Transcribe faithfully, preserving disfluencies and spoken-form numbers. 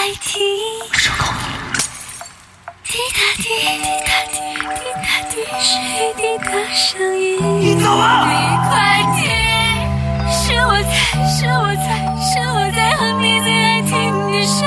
听。 收口。 滴答滴滴答滴滴答滴水滴的声音。 你走啊！ 你快听，是我在，是我在，是我在哼你最爱听的诗。